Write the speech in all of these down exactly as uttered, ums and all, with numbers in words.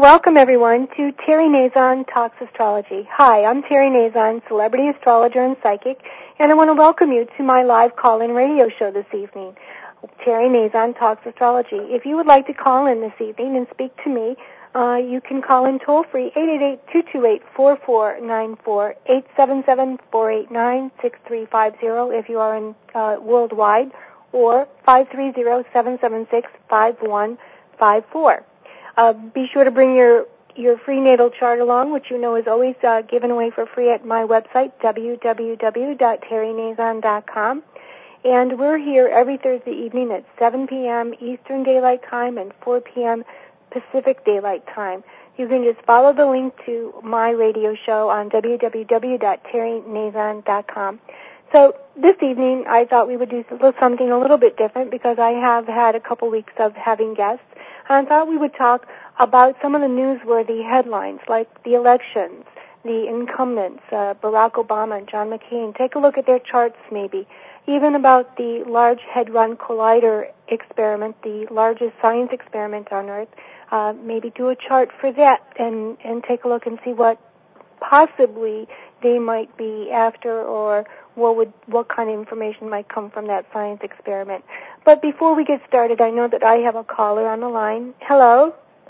welcome everyone to Terry Nazon Talks Astrology. Hi, I'm Terry Nazon, celebrity astrologer and psychic, and I want to welcome you to my live call-in radio show this evening, Terry Nazon Talks Astrology. If you would like to call in this evening and speak to me, uh, you can call in toll-free, eight eight eight, two two eight, four four nine four, eight seven seven, four eight nine, six three five zero if you are in uh, worldwide, or five three zero, seven seven six, five one five four. Uh, be sure to bring your, your free natal chart along, which you know is always uh, given away for free at my website, w w w dot terry nazon dot com. And we're here every Thursday evening at seven p.m. Eastern Daylight Time and four p.m. Pacific Daylight Time. You can just follow the link to my radio show on w w w dot terry nazon dot com. So this evening I thought we would do something a little bit different because I have had a couple weeks of having guests. And I thought we would talk about some of the newsworthy headlines, like the elections, the incumbents, uh, Barack Obama and John McCain. Take a look at their charts, maybe. Even about the Large Hadron Collider experiment, the largest science experiment on Earth. Uh, maybe do a chart for that and, and take a look and see what possibly they might be after, or what would what kind of information might come from that science experiment. But before we get started, I know that I have a caller on the line. Hello?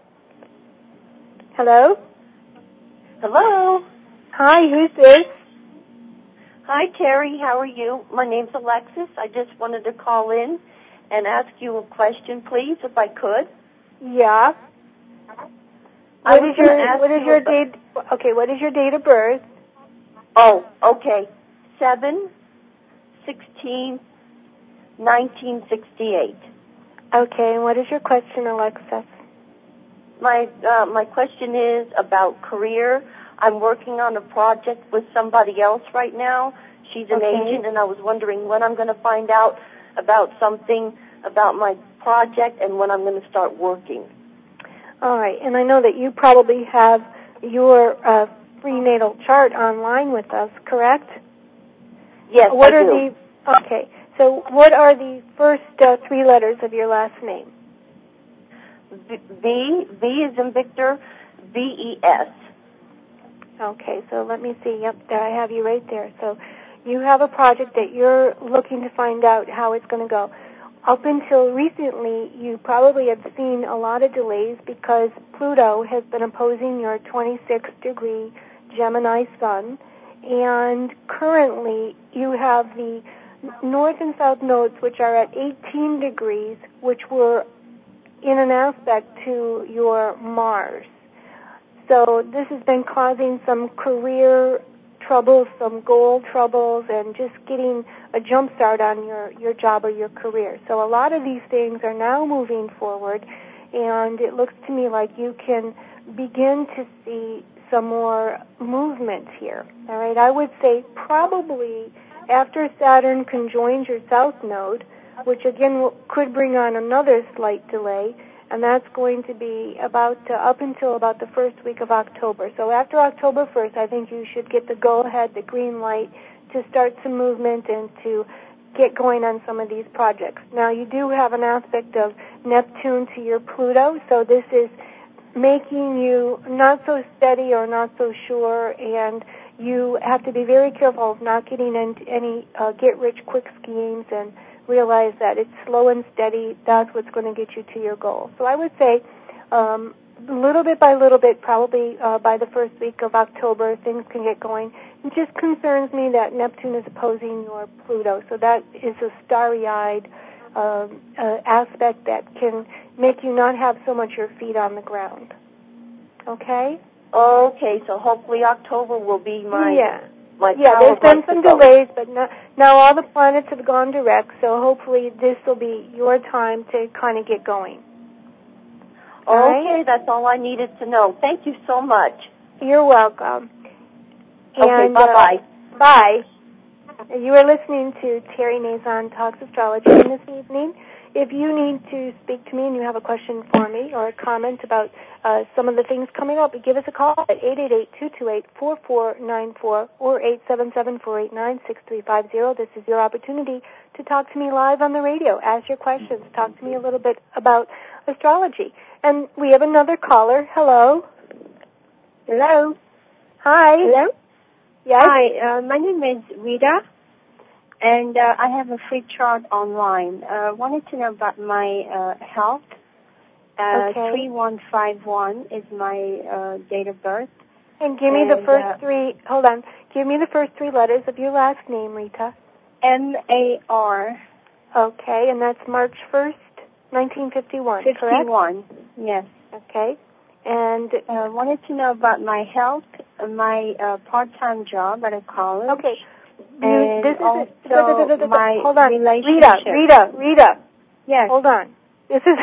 Hello? Hello? Hi, who's this? Hi, Terry. How are you? My name's Alexis. I just wanted to call in and ask you a question, please, if I could. Yeah. I What is your what is your date? Okay, what is your date of birth? Oh, okay. Seven, sixteen, nineteen sixty-eight. Okay, and what is your question, Alexis? My uh, my question is about career. I'm working on a project with somebody else right now. She's an okay. agent, and I was wondering when I'm going to find out about something about my project and when I'm going to start working. All right, and I know that you probably have your uh, free natal chart online with us, correct? Yes, what I are do. the okay? So, what are the first uh, three letters of your last name? V, V is in Victor, V E S. Okay, so let me see. Yep, there I have you right there. So, you have a project that you're looking to find out how it's going to go. Up until recently, you probably have seen a lot of delays because Pluto has been opposing your twenty-six degree Gemini sun, and currently you have the north and south nodes, which are at eighteen degrees, which were in an aspect to your Mars. So this has been causing some career troubles, some goal troubles, and just getting a jump start on your, your job or your career. So a lot of these things are now moving forward, and it looks to me like you can begin to see some more movement here. All right, I would say probably after Saturn conjoins your south node, which again could bring on another slight delay, and that's going to be about uh, up until about the first week of October. So after October first, I think you should get the go-ahead, the green light, to start some movement and to get going on some of these projects. Now, you do have an aspect of Neptune to your Pluto, so this is making you not so steady or not so sure, and you have to be very careful of not getting into any uh, get-rich-quick schemes and realize that it's slow and steady. That's what's going to get you to your goal. So I would say um, little bit by little bit, probably uh, by the first week of October, things can get going. It just concerns me that Neptune is opposing your Pluto. So that is a starry-eyed uh, uh, aspect that can make you not have so much your feet on the ground. Okay? Okay, so hopefully October will be my... Yeah. My yeah, there's been some delays, but now, now all the planets have gone direct, so hopefully this will be your time to kind of get going. All okay, right? That's all I needed to know. Thank you so much. You're welcome. Okay, and, bye-bye. Uh, bye. You are listening to Terry Nazon Talks Astrology this evening. If you need to speak to me and you have a question for me or a comment about uh, some of the things coming up, give us a call at eight eight eight, two two eight, four four nine four or eight seven seven, four eight nine, six three five zero. This is your opportunity to talk to me live on the radio. Ask your questions. Talk to me a little bit about astrology. And we have another caller. Hello. Hello. Hi. Hello. Yes. Hi. Uh, my name is Rita, and uh, I have a free chart online. I uh, wanted to know about my uh, health. Uh, okay. three one five one is my uh, date of birth. And give me and, the first uh, three. Hold on. Give me the first three letters of your last name, Rita. M A R. Okay, and that's March first, nineteen fifty-one. Fifty-one. Correct? Yes. Okay. And I uh, wanted to know about my health, my uh, part-time job at a college. Okay. You, and this is also a, da, da, da, da, my hold on. relationship. Rita, Rita, Rita. Yes. Hold on. This is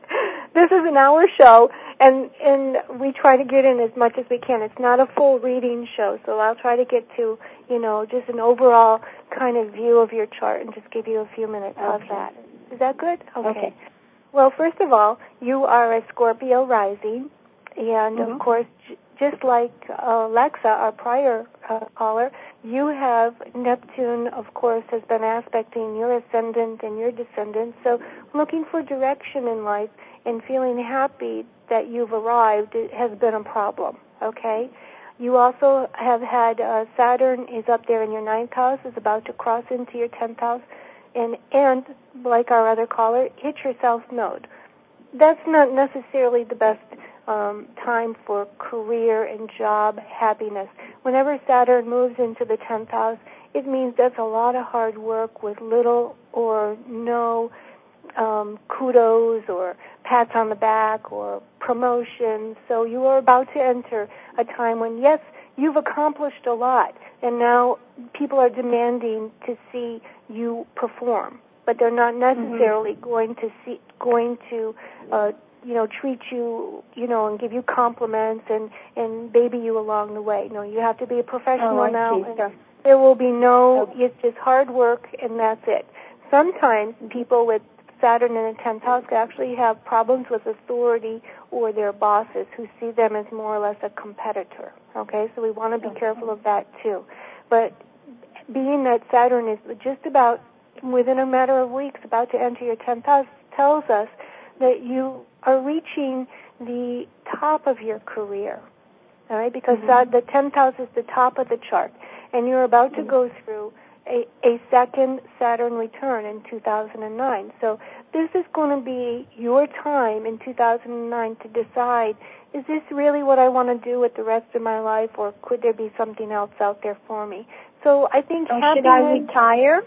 this is an hour show, and and we try to get in as much as we can. It's not a full reading show, so I'll try to get to, you know, just an overall kind of view of your chart and just give you a few minutes okay. of that. Is that good? Okay. okay. Well, first of all, you are a Scorpio rising, and mm-hmm. of course, j- just like uh, Alexa, our prior uh, caller, you have Neptune, of course, has been aspecting your ascendant and your descendant. So looking for direction in life and feeling happy that you've arrived has been a problem, okay? You also have had uh, Saturn is up there in your ninth house, is about to cross into your tenth house, and, and like our other caller, hit your south node. That's not necessarily the best um, time for career and job happiness. Whenever Saturn moves into the tenth house, it means that's a lot of hard work with little or no um, kudos or pats on the back or promotions. So you are about to enter a time when, yes, you've accomplished a lot, and now people are demanding to see you perform, but they're not necessarily mm-hmm. going to see going to uh, you know treat you you know and give you compliments and and baby you along the way. No, you have to be a professional oh, now. And so. There will be no. Oh. It's just hard work, and that's it. Sometimes people with Saturn in the tenth house actually have problems with authority or their bosses who see them as more or less a competitor. Okay, so we want to be careful of that too. But being that Saturn is just about, within a matter of weeks, about to enter your tenth house, tells us that you are reaching the top of your career, all right, because mm-hmm. the tenth house is the top of the chart, and you're about to go through a, a second Saturn return in two thousand nine. So this is going to be your time in two thousand nine to decide, is this really what I want to do with the rest of my life, or could there be something else out there for me? So I think oh, happiness... Should I retire?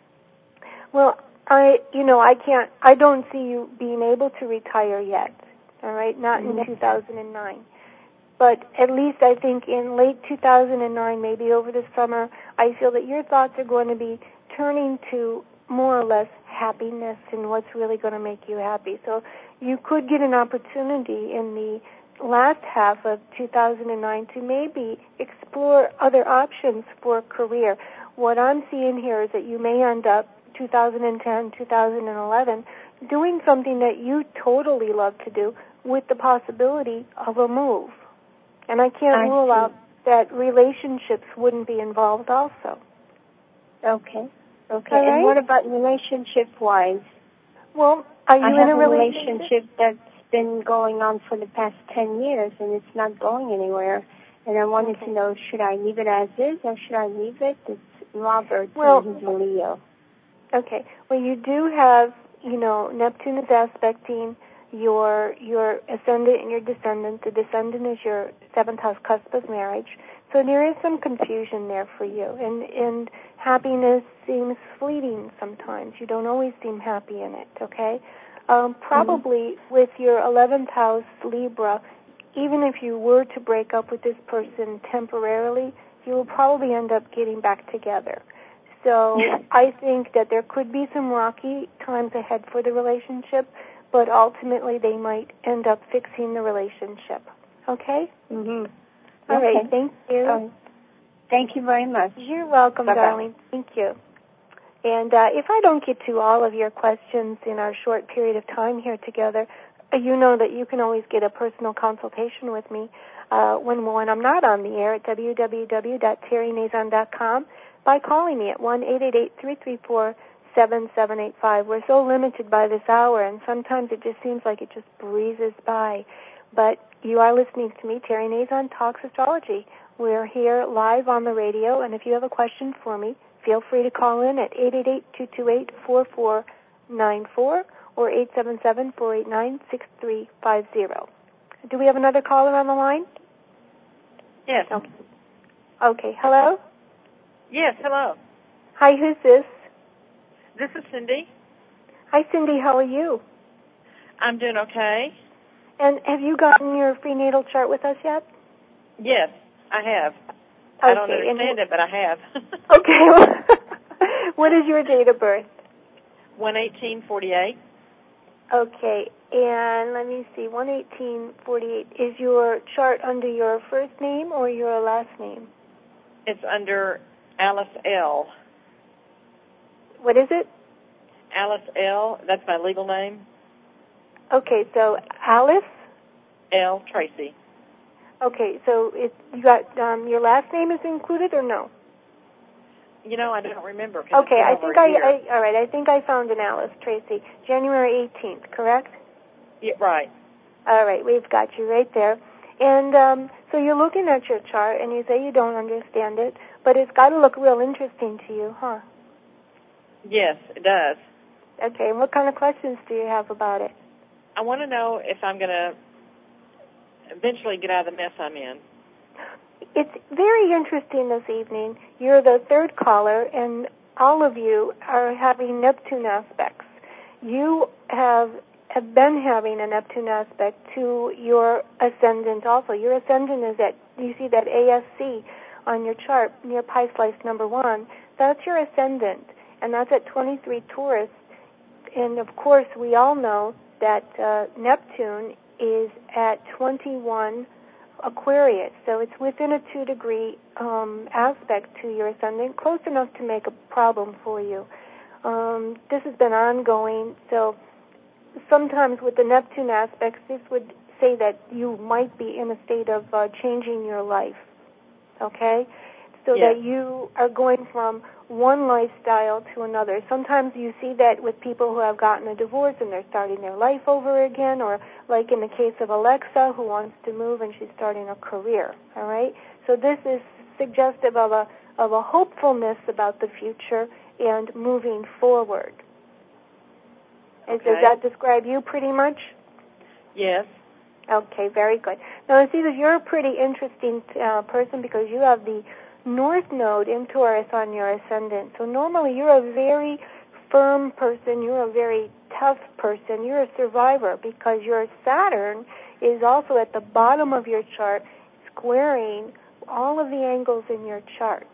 Well, I, you know, I can't, I don't see you being able to retire yet, all right, not mm-hmm. in two thousand nine. But at least I think in late two thousand nine, maybe over the summer, I feel that your thoughts are going to be turning to more or less happiness and what's really going to make you happy. So you could get an opportunity in the last half of two thousand nine to maybe explore other options for a career. What I'm seeing here is that you may end up two thousand ten, two thousand eleven doing something that you totally love to do with the possibility of a move. And I can't I rule see. out that relationships wouldn't be involved also. Okay. Okay. All right? And what about relationship-wise? Well, are you I in have a a relationship? relationship that's been going on for the past ten years, and it's not going anywhere. And I wanted okay. to know, should I leave it as is, or should I leave it? It's Robert, well, and he's a Leo. Okay. Well, you do have, you know, Neptune is aspecting your your ascendant and your descendant. The descendant is your seventh house cusp of marriage. So there is some confusion there for you. And, and happiness seems fleeting sometimes. You don't always seem happy in it, okay? Um, probably mm-hmm. with your eleventh house Libra, even if you were to break up with this person temporarily, you will probably end up getting back together. So I think that there could be some rocky times ahead for the relationship, but ultimately they might end up fixing the relationship. Okay? Mm-hmm. All okay. right. Thank you. Um, thank you very much. You're welcome, Bye-bye. darling. Thank you. And uh, if I don't get to all of your questions in our short period of time here together, you know that you can always get a personal consultation with me uh, when, when I'm not on the air at w w w dot terry nazon dot com by calling me at one eight eight eight, three three four, seven seven eight five. We're so limited by this hour, and sometimes it just seems like it just breezes by. But you are listening to me, Terry Nazon Talks Astrology. We're here live on the radio, and if you have a question for me, feel free to call in at eight eight eight, two two eight, four four nine four or eight seven seven, four eight nine, six three five zero. Do we have another caller on the line? Yes. Okay. Okay. Hello? Yes, hello. Hi, who's this? This is Cindy. Hi, Cindy. How are you? I'm doing okay. And have you gotten your free natal chart with us yet? Yes, I have. Okay, I don't understand and, it, but I have. Okay. What is your date of birth? one eighteen forty-eight. Okay, and let me see. one eighteen forty-eight. Is your chart under your first name or your last name? It's under Alice L. What is it? Alice L. That's my legal name. Okay, so Alice L. Tracy. Okay, so it, you got um, your last name is included or no? You know, I don't remember. Okay, I think I, I all right. I think I found an Alice Tracy, January eighteenth, correct? Yeah, right. All right, we've got you right there. And um, so you're looking at your chart, and you say you don't understand it, but it's got to look real interesting to you, huh? Yes, it does. Okay, and what kind of questions do you have about it? I want to know if I'm going to eventually get out of the mess I'm in. It's very interesting this evening. You're the third caller, and all of you are having Neptune aspects. You have, have been having a Neptune aspect to your ascendant also. Your ascendant is at, you see that A S C on your chart near Pi Slice number one. That's your ascendant, and that's at twenty-three Taurus. And, of course, we all know that uh, Neptune is at twenty-one Aquarius, so it's within a two-degree um, aspect to your ascendant, close enough to make a problem for you. Um, this has been ongoing, so sometimes with the Neptune aspects, this would say that you might be in a state of uh, changing your life, okay? So yes. that you are going from one lifestyle to another. Sometimes you see that with people who have gotten a divorce and they're starting their life over again, or like in the case of Alexa, who wants to move and she's starting a career, all right? So this is suggestive of a of a hopefulness about the future and moving forward. And okay. Does that describe you pretty much? Yes. Okay, very good. Now, I see that you're a pretty interesting uh, person because you have the North Node in Taurus on your ascendant. So normally you're a very firm person, you're a very tough person, you're a survivor because your Saturn is also at the bottom of your chart squaring all of the angles in your chart.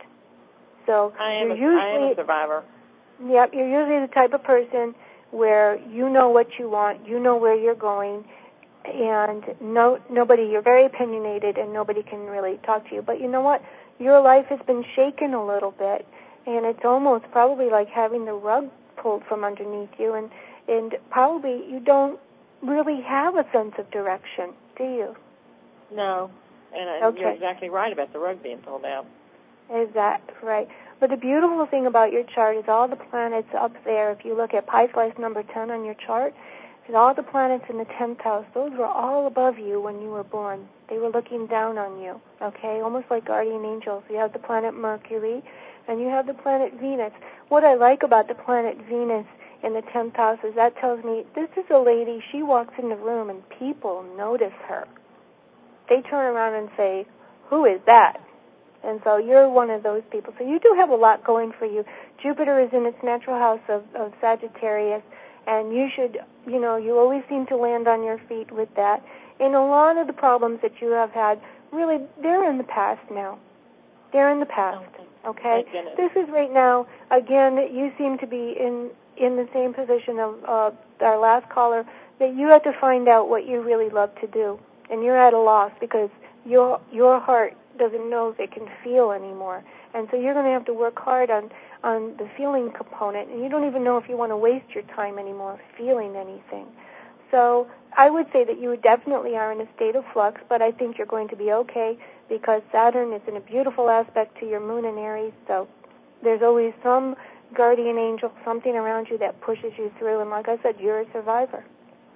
So I am, you're a, usually, I am a survivor. Yep, you're usually the type of person where you know what you want, you know where you're going, and no nobody, you're very opinionated and nobody can really talk to you. But you know what? Your life has been shaken a little bit, and it's almost probably like having the rug pulled from underneath you, and, and probably you don't really have a sense of direction, do you? No, and okay. You're exactly right about the rug being pulled out. Is that right? But the beautiful thing about your chart is all the planets up there. If you look at Pi Slice number ten on your chart, all the planets in the tenth house, those were all above you when you were born. They were looking down on you, okay, almost like guardian angels. You have the planet Mercury, and you have the planet Venus. What I like about the planet Venus in the tenth house is that tells me this is a lady, she walks in the room and people notice her. They turn around and say, who is that? And so you're one of those people. So you do have a lot going for you. Jupiter is in its natural house of, of Sagittarius, and you should, you know, you always seem to land on your feet with that. And a lot of the problems that you have had, really, they're in the past now. They're in the past, okay? This is right now, again, you seem to be in, in the same position of uh, our last caller, that you have to find out what you really love to do. And you're at a loss because your your heart doesn't know if it can feel anymore. And so you're going to have to work hard on, on the feeling component, and you don't even know if you want to waste your time anymore feeling anything. So I would say that you definitely are in a state of flux, but I think you're going to be okay because Saturn is in a beautiful aspect to your moon in Aries, so there's always some guardian angel, something around you that pushes you through. And like I said, you're a survivor.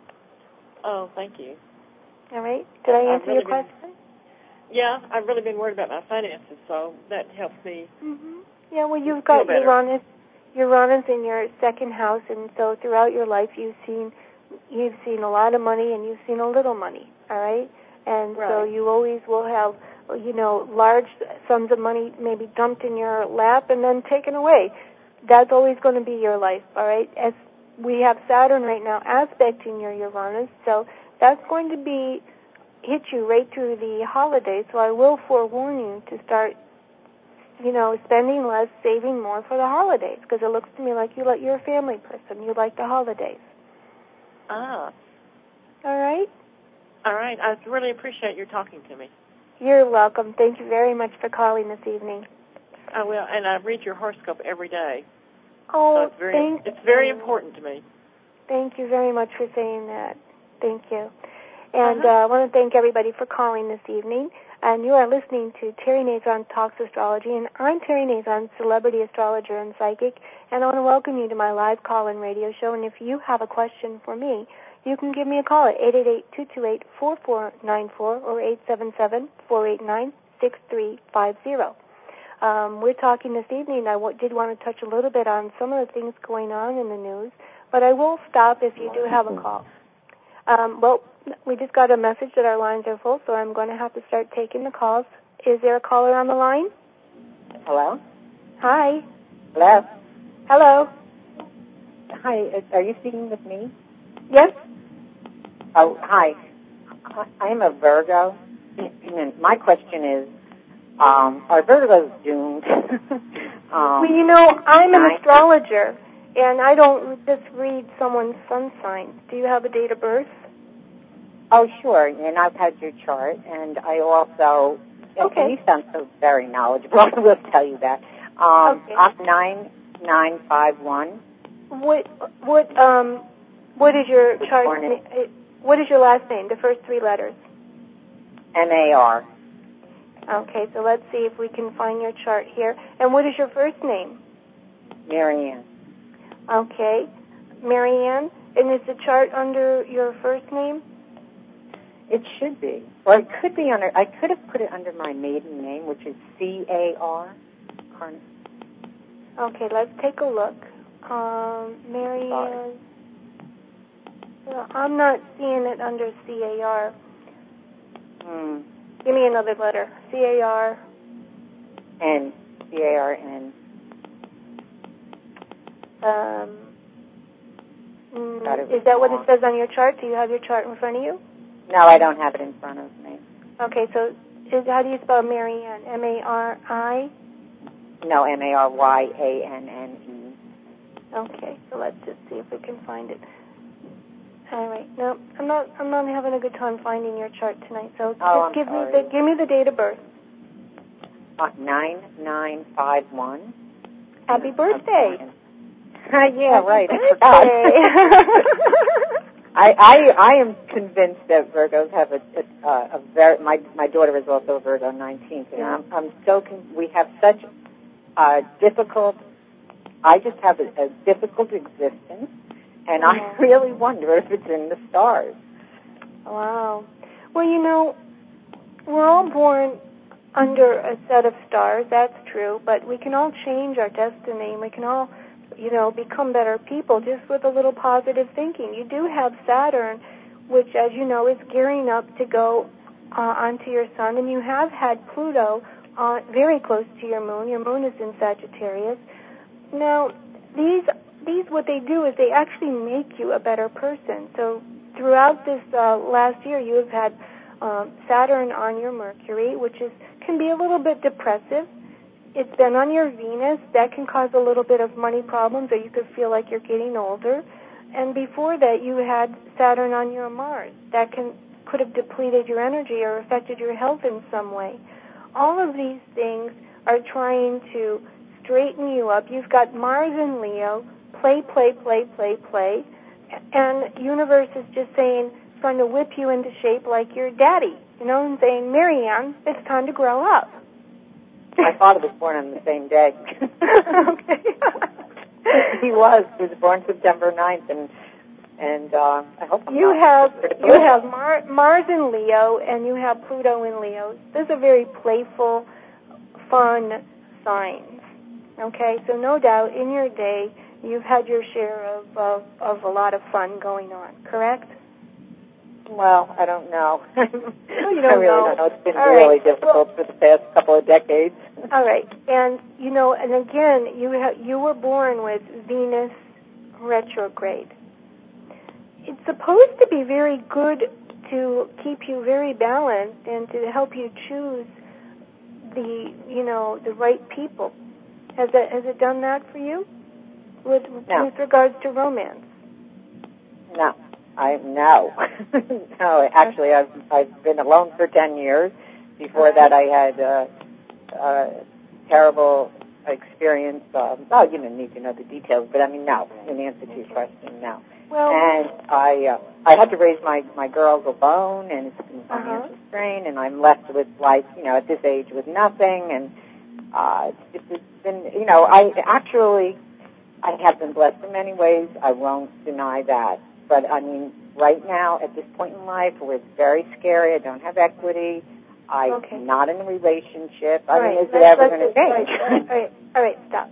Oh, thank you. All right. Did I answer really your been, question? Yeah, I've really been worried about my finances, so that helps me. Mm-hmm. Yeah, well, you've got Uranus, Uranus in your second house, and so throughout your life you've seen you've seen a lot of money and you've seen a little money, all right? And right. so you always will have, you know, large sums of money maybe dumped in your lap and then taken away. That's always going to be your life, all right? As we have Saturn right now aspecting your Uranus, so that's going to be hit you right through the holidays. So I will forewarn you to start, you know, spending less, saving more for the holidays, because it looks to me like you like you're a family person. You like the holidays. Ah. All right? All right. I really appreciate your talking to me. You're welcome. Thank you very much for calling this evening. I will, and I read your horoscope every day. Oh, so it's very, thank It's very you. important to me. Thank you very much for saying that. Thank you. And uh-huh. uh, I want to thank everybody for calling this evening. And you are listening to Terry Nazon Talks Astrology, and I'm Terry Nazon, celebrity astrologer and psychic, and I want to welcome you to my live call-in radio show. And if you have a question for me, you can give me a call at eight eight eight, two two eight, four four nine four or eight seven seven, four eight nine, six three five zero. Um, we're talking this evening. I w- did want to touch a little bit on some of the things going on in the news, but I will stop if you do have a call. Um, well, we just got a message that our lines are full, so I'm going to have to start taking the calls. Is there a caller on the line? Hello? Hi. Hello? Hello. Hi, are you speaking with me? Yes. Oh, hi. I am a Virgo, and my question is, um, are Virgos doomed? um, well, you know, I'm an astrologer, and I don't just read someone's sun sign. Do you have a date of birth? Oh, sure, and I've had your chart, and I also, okay. and you sound so very knowledgeable, I will tell you that. Um, okay. I'm nine nine five one. What, what, um, what is your chart, what is your last name, the first three letters? M A R. Okay, so let's see if we can find your chart here. And what is your first name? Marianne. Okay, Marianne. And is the chart under your first name? It should be. Or it could be under, I could have put it under my maiden name, which is C A R. Okay, let's take a look. Um, Marianne. Well, I'm not seeing it under C A R. Hmm. Give me another letter. C A R. N. C A R N. Um, mm, is that what it says on your chart? Do you have your chart in front of you? No, I don't have it in front of me. Okay, so is, how do you spell Marianne? M A R I? No, M A R Y A N N E. Okay, so let's just see if we can find it. All right. No, I'm not. I'm not having a good time finding your chart tonight. So just oh, give sorry. me the give me the date of birth. Uh, nine nine five one. Happy birthday! yeah, Happy right. Birthday. I forgot. I, I I am convinced that Virgos have a a, a very. My my daughter is also a Virgo, nineteenth, and yeah. I'm I'm so con- we have such a difficult. I just have a, a difficult existence. And oh. I really wonder if it's in the stars. Wow. Well, you know, we're all born under a set of stars, that's true, but we can all change our destiny, and we can all, you know, become better people just with a little positive thinking. You do have Saturn, which, as you know, is gearing up to go uh, onto your sun, and you have had Pluto uh, very close to your moon. Your moon is in Sagittarius. Now, these These, what they do is they actually make you a better person. So throughout this uh, last year, you have had um, Saturn on your Mercury, which is can be a little bit depressive. It's been on your Venus. That can cause a little bit of money problems, or you could feel like you're getting older. And before that, you had Saturn on your Mars. That can could have depleted your energy or affected your health in some way. All of these things are trying to straighten you up. You've got Mars in Leo. Play, play, play, play, play. And universe is just saying, trying to whip you into shape like your daddy, you know, and saying, Marianne, it's time to grow up. My father was born on the same day. Okay. he was. He was born September ninth, and and uh, I hope I'm you not have you have Mar- Mars in Leo, and you have Pluto in Leo. Those are very playful, fun signs. Okay, so no doubt in your day you've had your share of of, of a lot of fun going on. Correct? Well, I don't know. No, you don't I really know. don't know. It's been All really right. difficult Well, for the past couple of decades. All right, and you know, and again, you ha- you were born with Venus retrograde. It's supposed to be very good to keep you very balanced and to help you choose the you know the right people. Has it has it done that for you with No. with regards to romance? No. I no, no. Actually, I've I've been alone for ten years. Before that, I had a, a terrible experience. Um, oh, you don't need to know the details, but I mean, no. In answer to your question, no. Well, and I uh, I had to raise my my girls alone, and it's been financial uh-huh. strain, and I'm left with like you know at this age with nothing, and uh, it's, it's been you know I actually I have been blessed in many ways. I won't deny that. But, I mean, right now, at this point in life, where it's very scary, I don't have equity, I'm okay. not in a relationship. I all mean, right. is it ever going to all change? right, all right, all right, all right, stop.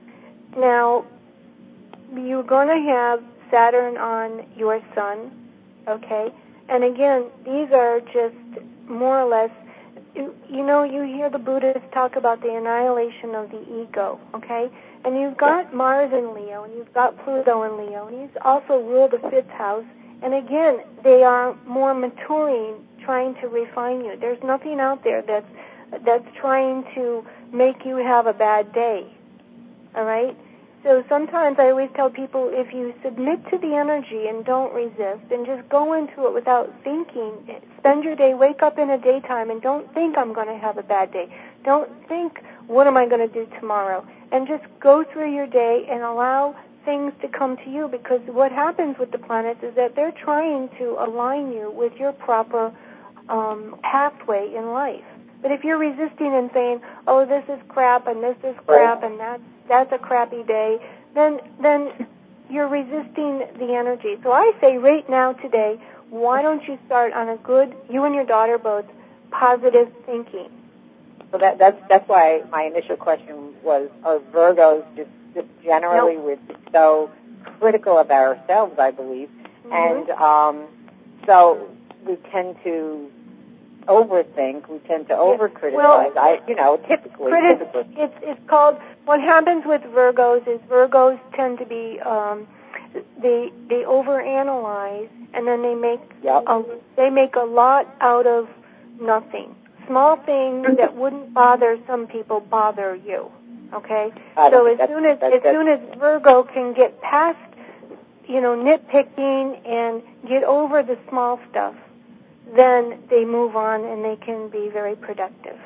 Now, you're going to have Saturn on your sun, okay? And again, these are just more or less, you, you know, you hear the Buddhists talk about the annihilation of the ego, okay? And you've got Mars in Leo, and you've got Pluto in Leo, and he's also ruled the fifth house. And again, they are more maturing, trying to refine you. There's nothing out there that's that's trying to make you have a bad day. All right? So sometimes I always tell people, if you submit to the energy and don't resist, and just go into it without thinking, spend your day, wake up in the daytime, and don't think I'm going to have a bad day. Don't think, what am I going to do tomorrow? And just go through your day and allow things to come to you, because what happens with the planets is that they're trying to align you with your proper um, pathway in life. But if you're resisting and saying, oh, this is crap and this is crap and that's, that's a crappy day, then then you're resisting the energy. So I say right now today, why don't you start on a good, you and your daughter both, positive thinking. So that, that's that's why my initial question was, are Virgos just, just generally Nope. we're so critical of ourselves, I believe, Mm-hmm. and um, so we tend to overthink, we tend to over-criticize. Well, I, you know, typically, Critic, typically. It's, it's called, what happens with Virgos is Virgos tend to be, um, they, they overanalyze, and then they make, Yep. a, they make a lot out of nothing. Small things that wouldn't bother some people bother you. Okay? I So don't as think soon as, that's- as that's- soon as Virgo can get past, you know, nitpicking and get over the small stuff, then they move on and they can be very productive.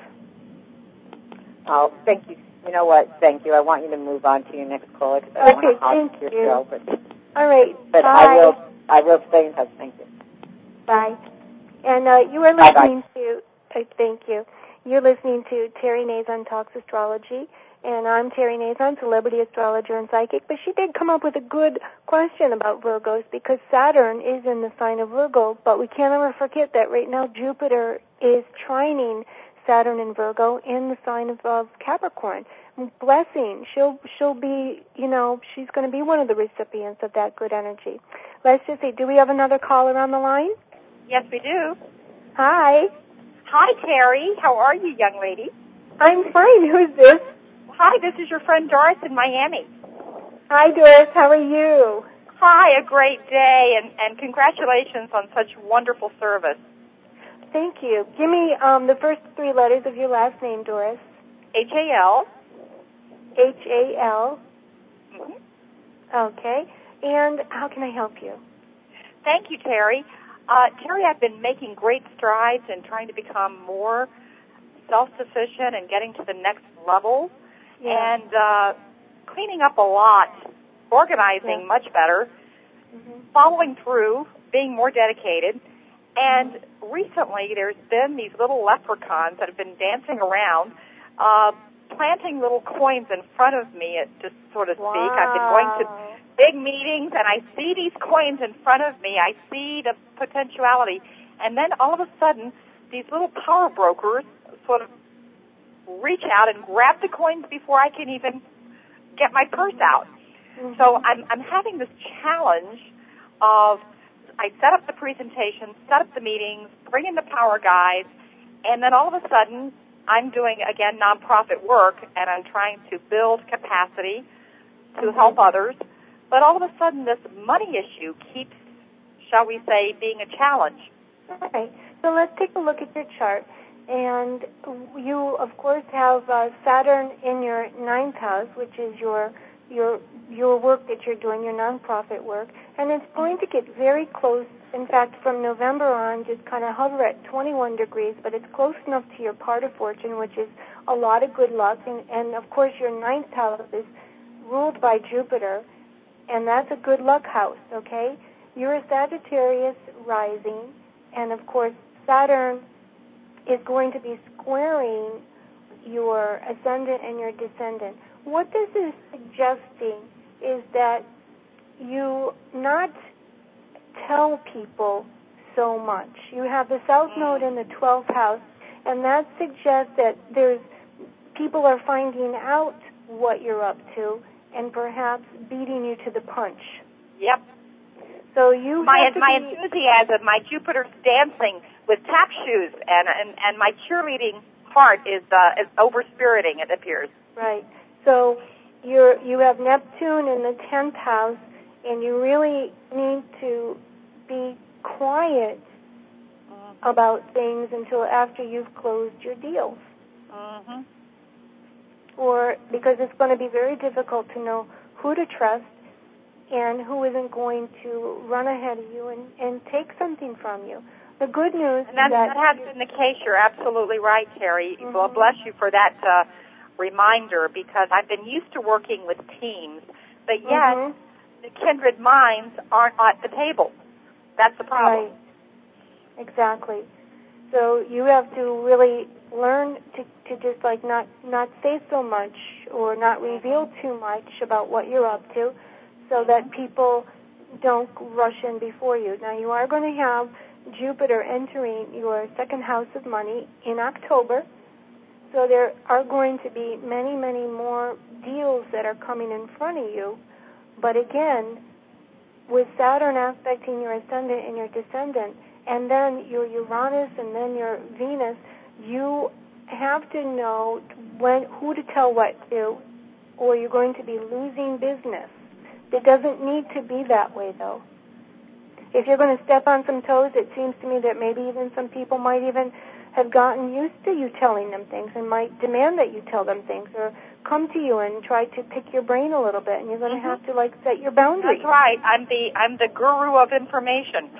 Oh, thank you. You know what? Thank you. I want you to move on to your next caller because I Okay, want to thank hop your you. show. But, All right. but Bye. I will. I will stay in touch. Thank you. Bye. And uh, you are Bye-bye. listening to. Uh, thank you. You're listening to Terry Nazon Talks Astrology, and I'm Terry Nazon, celebrity astrologer and psychic. But she did come up with a good question about Virgos because Saturn is in the sign of Virgo, but we can't ever forget that right now Jupiter is trining Saturn in Virgo in the sign of, of Capricorn. Blessing. She'll she'll be, you know, she's going to be one of the recipients of that good energy. Let's just see. Do we have another caller on the line? Yes, we do. Hi. Hi, Terry. How are you, young lady? I'm fine. Who's this? Hi, this is your friend Doris in Miami. Hi, Doris. How are you? Hi, a great day, and, and congratulations on such wonderful service. Thank you. Give me um, the first three letters of your last name, Doris. H A L. H A L. Mm-hmm. Okay. And how can I help you? Thank you, Terry. Uh, Terry, I've been making great strides in trying to become more self-sufficient and getting to the next level, Yeah. and uh, cleaning up a lot, organizing Yeah. much better, Mm-hmm. following through, being more dedicated. And recently there's been these little leprechauns that have been dancing around, uh, planting little coins in front of me, to sort of wow. speak. I've been going to big meetings, and I see these coins in front of me. I see the potentiality. And then all of a sudden, these little power brokers sort of reach out and grab the coins before I can even get my purse out. Mm-hmm. So I'm, I'm having this challenge of I set up the presentation, set up the meetings, bring in the power guys, and then all of a sudden I'm doing, again, nonprofit work, and I'm trying to build capacity to mm-hmm. help others. But all of a sudden this money issue keeps, shall we say, being a challenge. Okay, so let's take a look at your chart. And you, of course, have uh, Saturn in your ninth house, which is your your your work that you're doing, your nonprofit work. And it's going to get very close. In fact, from November on, just kind of hover at twenty-one degrees, but it's close enough to your part of fortune, which is a lot of good luck. And, and of course, your ninth house is ruled by Jupiter, and that's a good luck house, okay? You're a Sagittarius rising, and of course, Saturn is going to be squaring your ascendant and your descendant. What this is suggesting is that you not tell people so much. You have the South Node in the twelfth house, and that suggests that there's people are finding out what you're up to and perhaps beating you to the punch. Yep. So you my have to my be, enthusiasm, my Jupiter's dancing with tap shoes, and and, and my cheerleading heart is uh, is overspiriting, it appears. Right. So you're you have Neptune in the tenth house, and you really need to be quiet mm-hmm. about things until after you've closed your deals. Mm-hmm. Or because it's going to be very difficult to know who to trust and who isn't going to run ahead of you and, and take something from you. The good news and that, is that... that has been the case. You're absolutely right, Terry. Mm-hmm. Well, bless you for that uh, reminder, because I've been used to working with teams, but yet mm-hmm. the kindred minds aren't at the table. That's the problem. Right. Exactly. So you have to really learn to, to just like not, not say so much or not reveal too much about what you're up to, so that people don't rush in before you. Now, you are going to have Jupiter entering your second house of money in October, so there are going to be many, many more deals that are coming in front of you. But again, with Saturn aspecting your ascendant and your descendant, and then your Uranus and then your Venus, you have to know when who to tell what to, or you're going to be losing business. It doesn't need to be that way, though. If you're going to step on some toes, it seems to me that maybe even some people might even have gotten used to you telling them things and might demand that you tell them things or come to you and try to pick your brain a little bit, and you're going mm-hmm. to have to, like, set your boundaries. That's right. I'm the I'm the guru of information.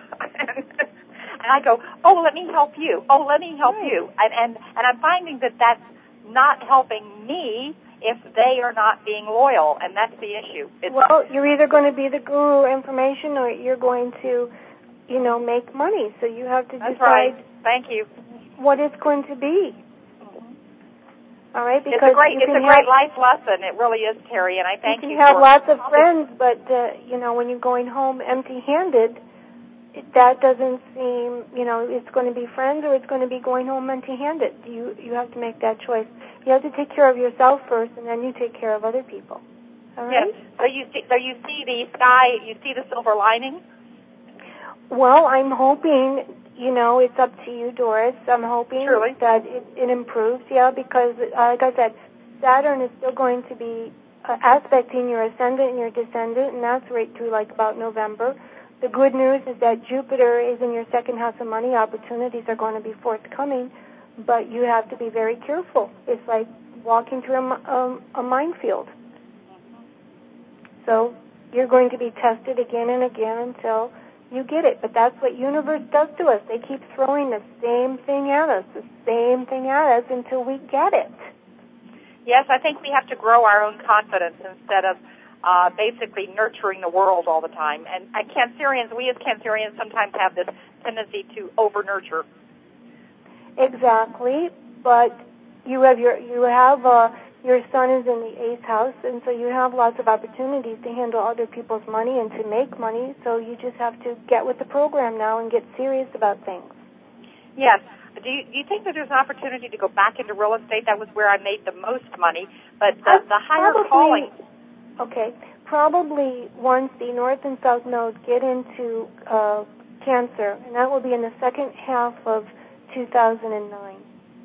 And I go, oh, let me help you. Oh, let me help right. you. And, and, and I'm finding that that's not helping me if they are not being loyal, and that's the issue. It's well, you're either going to be the guru of information or you're going to, you know, make money. So you have to that's decide right. Thank you. what it's going to be. Mm-hmm. All right? Because it's a great, you it's can a have, great life lesson. It really is, Terry, and I thank you. You can have for lots of friends, but, uh, you know, when you're going home empty-handed, that doesn't seem, you know, it's going to be friends or it's going to be going home empty-handed. You you have to make that choice. You have to take care of yourself first, and then you take care of other people. All right? Yes. So you see, so you see the sky, you see the silver lining? Well, I'm hoping, you know, it's up to you, Doris. I'm hoping Truly. that it, it improves, yeah, because, uh, like I said, Saturn is still going to be uh, aspecting your ascendant and your descendant, and that's right through, like, about November. The good news is that Jupiter is in your second house of money. Opportunities are going to be forthcoming, but you have to be very careful. It's like walking through a, a, a minefield. So you're going to be tested again and again until you get it. But that's what universe does to us. They keep throwing the same thing at us, the same thing at us until we get it. Yes, I think we have to grow our own confidence instead of Uh, basically nurturing the world all the time. And, and Cancerians, we as Cancerians sometimes have this tendency to over-nurture. Exactly, but you have your you have uh, Your sun is in the eighth house, and so you have lots of opportunities to handle other people's money and to make money, so you just have to get with the program now and get serious about things. Yes. Do you, do you think that there's an opportunity to go back into real estate? That was where I made the most money, but the, uh, the higher probably, calling... Okay. Probably once the north and south nodes get into uh, Cancer, and that will be in the second half of two thousand nine.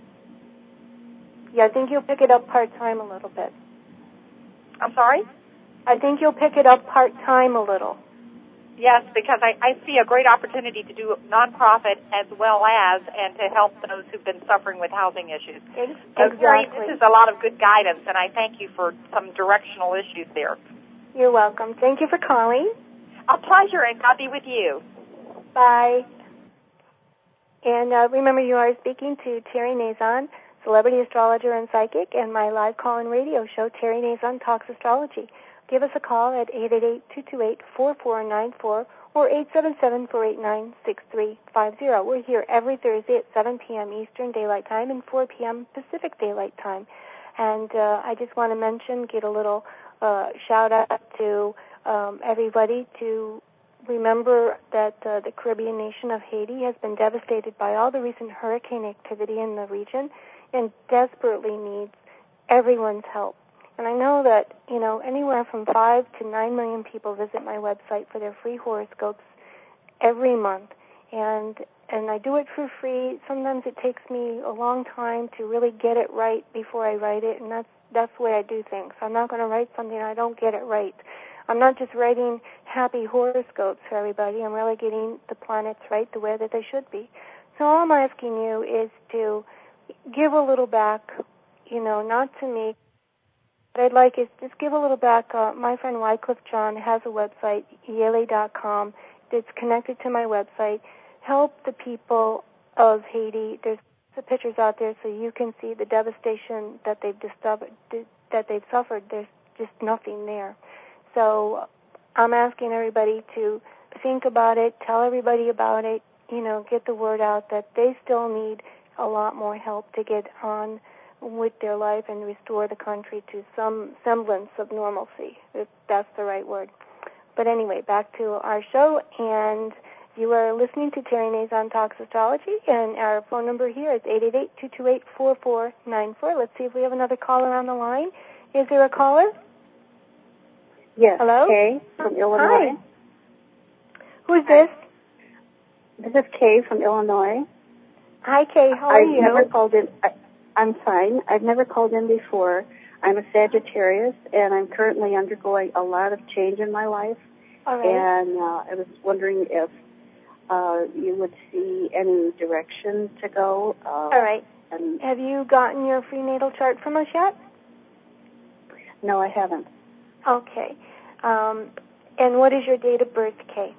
Yeah, I think you'll pick it up part-time a little bit. I'm sorry? I think you'll pick it up part-time a little. Yes, because I, I see a great opportunity to do nonprofit as well as and to help those who've been suffering with housing issues. Exactly. So, Terry, this is a lot of good guidance, and I thank you for some directional issues there. You're welcome. Thank you for calling. A pleasure, and God be with you. Bye. And uh, remember, you are speaking to Terry Nazon, celebrity astrologer and psychic, and my live call-in radio show, Terry Nazon Talks Astrology. Give us a call at eight eight eight, two two eight, four four nine four or eight seven seven, four eight nine, six three five zero. We're here every Thursday at seven p.m. Eastern Daylight Time and four p.m. Pacific Daylight Time. And uh, I just want to mention, get a little uh, shout-out to um, everybody to remember that uh, the Caribbean nation of Haiti has been devastated by all the recent hurricane activity in the region and desperately needs everyone's help. And I know that, you know, anywhere from five to nine million people visit my website for their free horoscopes every month. And and I do it for free. Sometimes it takes me a long time to really get it right before I write it, and that's that's the way I do things. I'm not going to write something I don't get it right. I'm not just writing happy horoscopes for everybody. I'm really getting the planets right the way that they should be. So all I'm asking you is to give a little back, you know, not to me. What I'd like is just give a little back. Uh, my friend Wycliffe John has a website, yele dot com, that's connected to my website. Help the people of Haiti. There's the pictures out there so you can see the devastation that they've discovered, that they've suffered. There's just nothing there. So I'm asking everybody to think about it, tell everybody about it, you know, get the word out that they still need a lot more help to get on with their life and restore the country to some semblance of normalcy, if that's the right word. But anyway, back to our show, and you are listening to Terry Nazon Talks Astrology, and our phone number here is eight eight eight, two two eight, four four nine four. Let's see if we have another caller on the line. Is there a caller? Yes. Hello? Kay from Illinois. Hi. Who's this? This is Kay from Illinois. Hi, Kay. How are I've you? never called in. I, I'm fine. I've never called in before. I'm a Sagittarius, and I'm currently undergoing a lot of change in my life. All right. And uh, I was wondering if uh, you would see any direction to go. Uh, All right. And have you gotten your free natal chart from us yet? No, I haven't. Okay. Um, and what is your date of birth, Kay?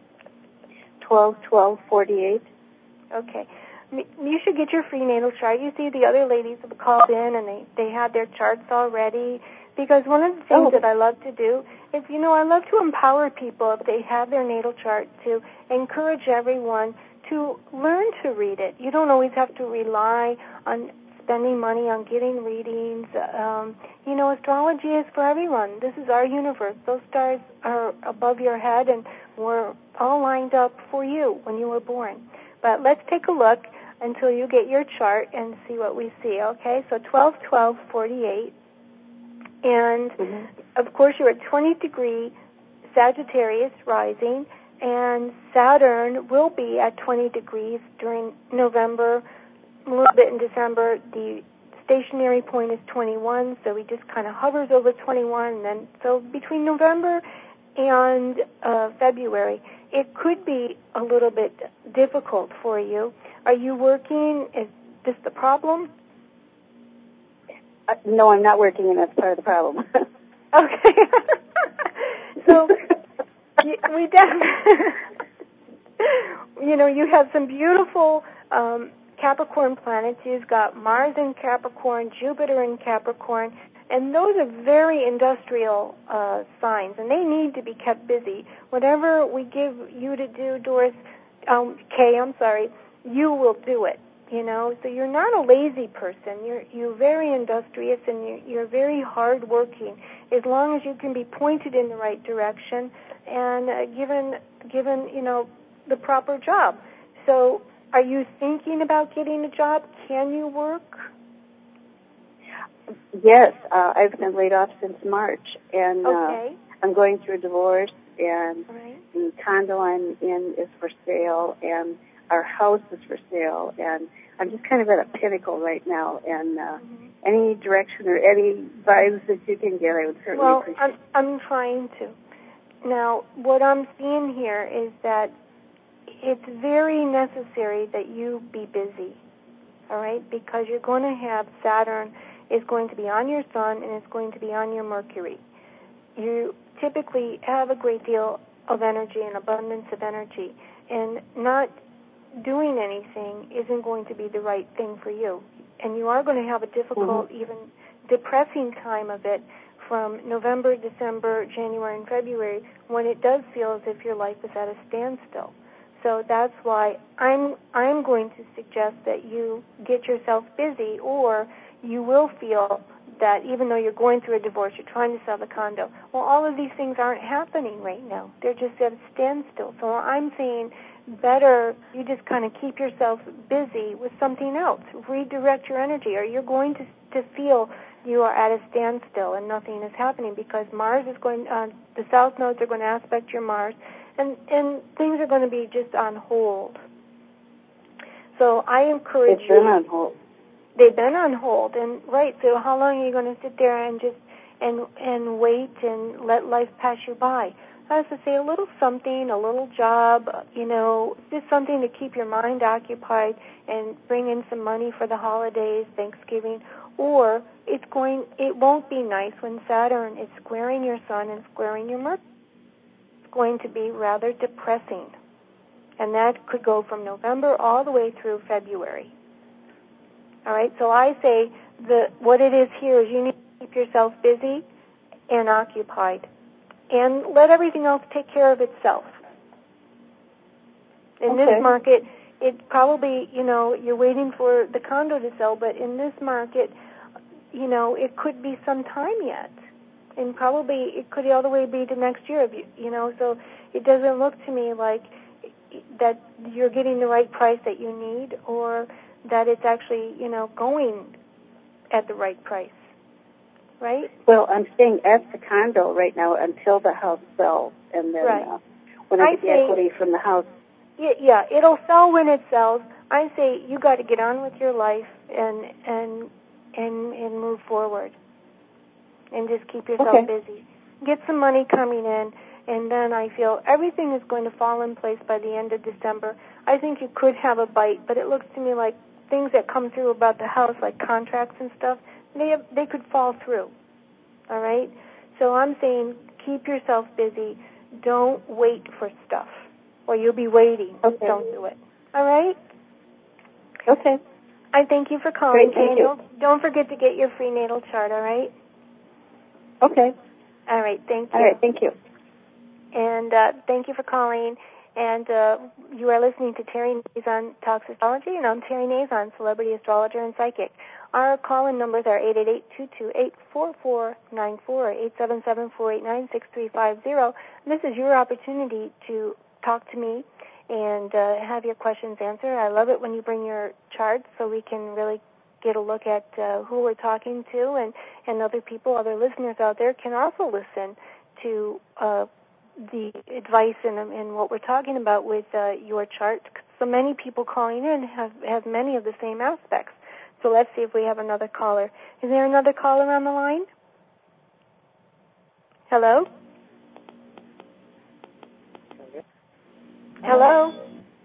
twelve twelve forty-eight. Okay. You should get your free natal chart. You see the other ladies have called in and they, they had their charts already. Because one of the things oh. that I love to do is, you know, I love to empower people if they have their natal chart to encourage everyone to learn to read it. You don't always have to rely on spending money on getting readings. Um, you know, astrology is for everyone. This is our universe. Those stars are above your head and we're all lined up for you when you were born. But let's take a look until you get your chart and see what we see, okay? So twelve twelve forty-eight. And, mm-hmm. of course, you're at twenty degree Sagittarius rising, and Saturn will be at twenty degrees during November, a little bit in December. The stationary point is twenty-one, so he just kind of hovers over twenty-one. And then, so between November and uh, February, it could be a little bit difficult for you. Are you working? Is this the problem? Uh, no, I'm not working, and that's part of the problem. Okay. So, we definitely, you know, you have some beautiful um, Capricorn planets. You've got Mars in Capricorn, Jupiter in Capricorn, and those are very industrial uh, signs, and they need to be kept busy. Whatever we give you to do, Doris, um, Kay, I'm sorry, you will do it. You know, so you're not a lazy person. You're you're very industrious and you're, you're very hardworking. As long as you can be pointed in the right direction and uh, given given you know the proper job. So, are you thinking about getting a job? Can you work? Yes, uh, I've been laid off since March, and okay. uh, I'm going through a divorce, and right. the condo I'm in is for sale, and our house is for sale, and I'm just kind of at a pinnacle right now, and uh, mm-hmm. any direction or any vibes that you can get, I would certainly well, appreciate. Well, I'm, I'm trying to. Now, what I'm seeing here is that it's very necessary that you be busy, all right, because you're going to have Saturn is going to be on your Sun and it's going to be on your Mercury. You typically have a great deal of energy and abundance of energy, and not doing anything isn't going to be the right thing for you. And you are going to have a difficult, mm-hmm. even depressing time of it from November, December, January, and February, when it does feel as if your life is at a standstill. So that's why I'm I'm going to suggest that you get yourself busy, or you will feel that even though you're going through a divorce, you're trying to sell the condo. Well, all of these things aren't happening right now. They're just at a standstill. So I'm saying better you just kind of keep yourself busy with something else. Redirect your energy, or you're going to to feel you are at a standstill and nothing is happening, because Mars is going, uh, the south nodes are going to aspect your Mars, and, and things are going to be just on hold. So I encourage They've you. They've been on hold. They've been on hold, and right. So how long are you going to sit there and just and and wait and let life pass you by? I have to say, a little something, a little job, you know, just something to keep your mind occupied and bring in some money for the holidays, Thanksgiving. Or it's going, it won't be nice when Saturn is squaring your Sun and squaring your Mercury. It's going to be rather depressing, and that could go from November all the way through February. All right, so I say the what it is here is you need to keep yourself busy and occupied, and let everything else take care of itself. In okay. this market, it probably, you know, you're waiting for the condo to sell, but in this market, you know, it could be some time yet, and probably it could all the way be to next year, you, you know, so it doesn't look to me like that you're getting the right price that you need, or that it's actually, you know, going at the right price, right? Well, I'm staying at the condo right now until the house sells, and then right. uh, when I, I get the say, equity from the house. Yeah, yeah, it'll sell when it sells. I say you got to get on with your life and and and and move forward, and just keep yourself okay. busy. Get some money coming in, and then I feel everything is going to fall in place by the end of December. I think you could have a bite, but it looks to me like things that come through about the house, like contracts and stuff, they have, they could fall through. All right? So I'm saying keep yourself busy. Don't wait for stuff, or you'll be waiting. Okay. Don't do it. All right? Okay. I thank you for calling. Great, thank and you. Don't, don't forget to get your free natal chart, all right? Okay. All right, thank you. All right, thank you. And uh, thank you for calling. And uh, you are listening to Terry Nazon Talks Astrology, and I'm Terry Nazon, celebrity astrologer and psychic. Our call-in numbers are eight eight eight, two two eight, four four nine four, eight seven seven, four eight nine, six three five zero. This is your opportunity to talk to me and uh, have your questions answered. I love it when you bring your charts so we can really get a look at uh, who we're talking to, and, and other people, other listeners out there can also listen to uh, the advice and, and what we're talking about with uh, your chart. So many people calling in have, have many of the same aspects. So let's see if we have another caller. Is there another caller on the line? Hello? Hello?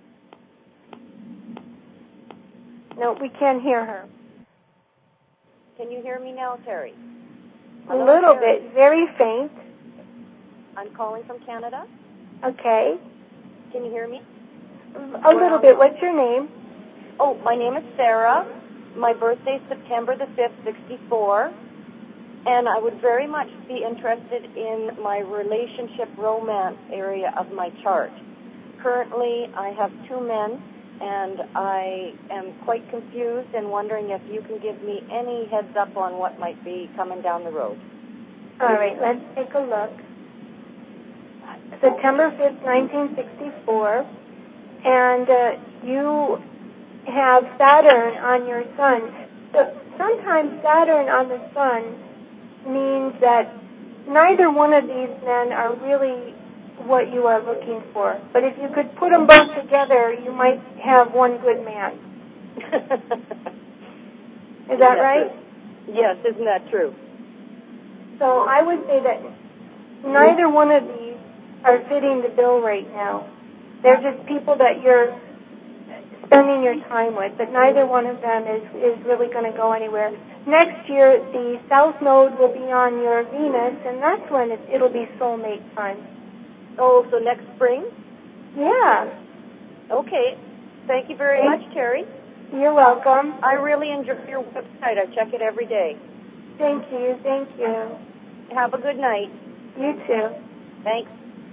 No, we can't hear her. Can you hear me now, Terry? A little Terry. bit, very faint. I'm calling from Canada. Okay. Can you hear me? A little bit. What's your name? Oh, my name is Sarah. My birthday is September the fifth, sixty-four. And I would very much be interested in my relationship romance area of my chart. Currently, I have two men and I am quite confused and wondering if you can give me any heads up on what might be coming down the road. All right, let's take a look. September fifth, nineteen sixty-four, and uh, you have Saturn on your sun. So sometimes Saturn on the sun means that neither one of these men are really what you are looking for. But if you could put them both together, you might have one good man. Is that right? Yes, isn't that true? So I would say that neither one of these are fitting the bill right now. They're just people that you're spending your time with, but neither one of them is, is really going to go anywhere. Next year, the South Node will be on your Venus, and that's when it, it'll be soulmate time. Oh, so next spring? Yeah. Okay. Thank you very much, Terry. You're welcome. I really enjoy your website. I check it every day. Thank you. Thank you. Have a good night. You too. Thanks.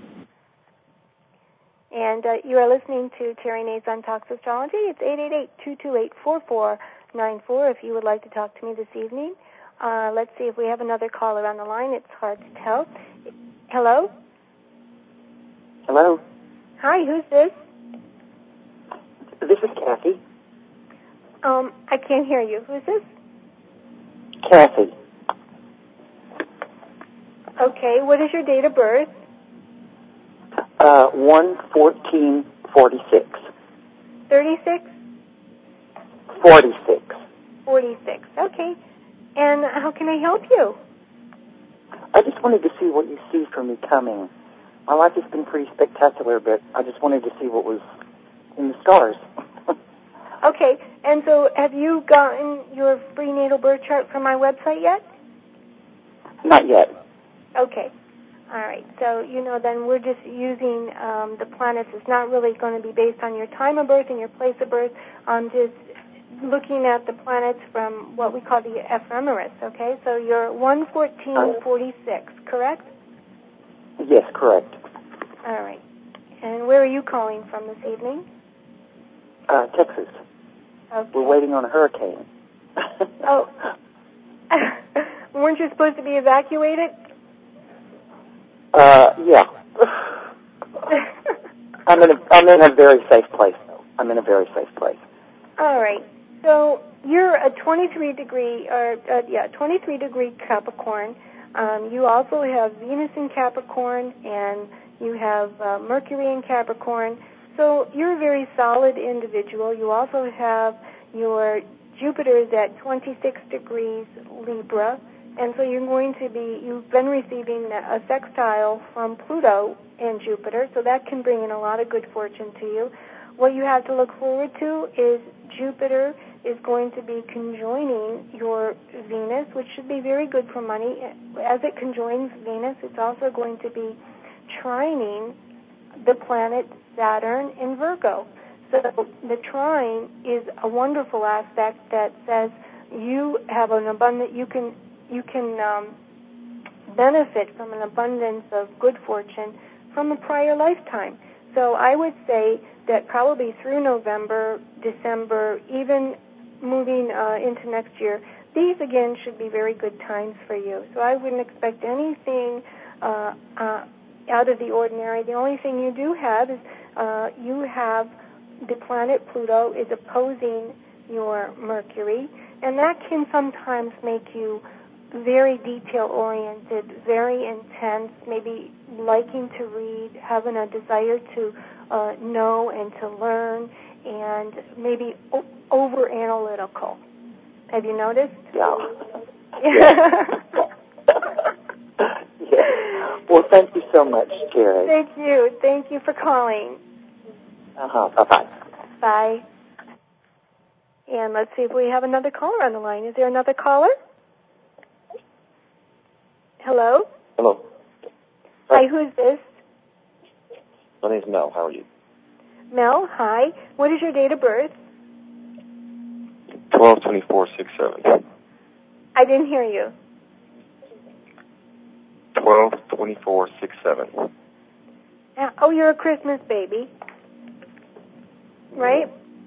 And uh, you are listening to Terry Nays on Talks Astrology. It's eight eight eight, two two eight, four four nine four if you would like to talk to me this evening. Uh, let's see if we have another caller on the line. It's hard to tell. Hello? Hello? Hi, who's this? This is Kathy. Um, I can't hear you. Who's this? Kathy. Okay, what is your date of birth? Uh, one fourteen forty-six. thirty-six? forty-six. forty-six, okay. And how can I help you? I just wanted to see what you see for me coming. My life has been pretty spectacular, but I just wanted to see what was in the stars. Okay, and so have you gotten your free natal birth chart from my website yet? Not yet. Okay. All right. So, you know, then we're just using um, the planets. It's not really going to be based on your time of birth and your place of birth. I'm just looking at the planets from what we call the ephemeris, okay? So you're one fourteen forty-six, correct? Yes, correct. All right. And where are you calling from this evening? Uh, Texas. Okay. We're waiting on a hurricane. Oh. Weren't you supposed to be evacuated? Uh, yeah. I'm in a, I'm in a very safe place, though. I'm in a very safe place. All right. So you're a twenty-three degree, or uh, yeah, twenty-three degree Capricorn. Um, you also have Venus in Capricorn, and you have uh, Mercury in Capricorn. So you're a very solid individual. You also have your Jupiter's at twenty-six degrees Libra. And so you're going to be, you've been receiving a sextile from Pluto and Jupiter, so that can bring in a lot of good fortune to you. What you have to look forward to is Jupiter is going to be conjoining your Venus, which should be very good for money. As it conjoins Venus, it's also going to be trining the planet Saturn in Virgo. So the trine is a wonderful aspect that says you have an abundant, you can you can um, benefit from an abundance of good fortune from a prior lifetime. So I would say that probably through November, December, even moving uh, into next year, these again should be very good times for you. So I wouldn't expect anything uh, uh, out of the ordinary. The only thing you do have is uh, you have the planet Pluto is opposing your Mercury, and that can sometimes make you very detail-oriented, very intense, maybe liking to read, having a desire to uh, know and to learn, and maybe o- over-analytical. Have you noticed? Yeah. Yeah. Yeah. Well, thank you so much, Terry. Thank you. Thank you for calling. Uh-huh. Bye-bye. Bye. And let's see if we have another caller on the line. Is there another caller? Hello? Hello. Hi, who's this? My name's Mel. How are you? Mel, hi. What is your date of birth? twelve twenty-four sixty-seven. I didn't hear you. twelve twenty-four sixty-seven. Oh, you're a Christmas baby, right?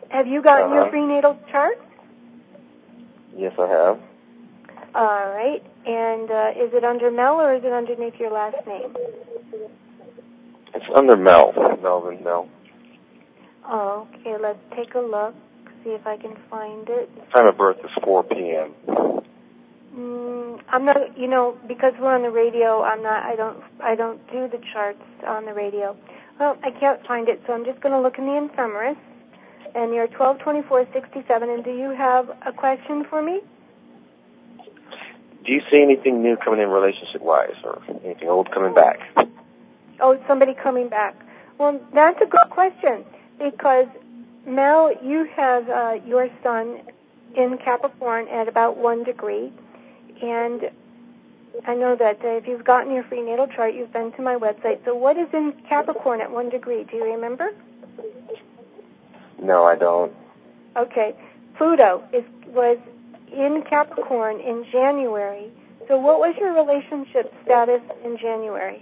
Have you gotten Uh-huh. your prenatal chart? Yes, I have. All right. And uh, is it under Mel or is it underneath your last name? It's under Mel. Melvin Mel. Oh, okay. Let's take a look. See if I can find it. Time of birth is four p.m. Mm, I'm not. You know, because we're on the radio. I'm not. I don't. I don't do the charts on the radio. Well, I can't find it, so I'm just going to look in the ephemeris. And you're twelve twenty-four sixty-seven. And do you have a question for me? Do you see anything new coming in relationship-wise, or anything old coming back? Oh, somebody coming back. Well, that's a good question because, Mel, you have uh, your sun in Capricorn at about one degree. And I know that uh, if you've gotten your free natal chart, you've been to my website. So what is in Capricorn at one degree? Do you remember? No, I don't. Okay. Pluto is was in Capricorn in January. So what was your relationship status in January?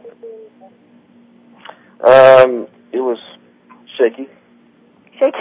Um, it was shaky. Shaky.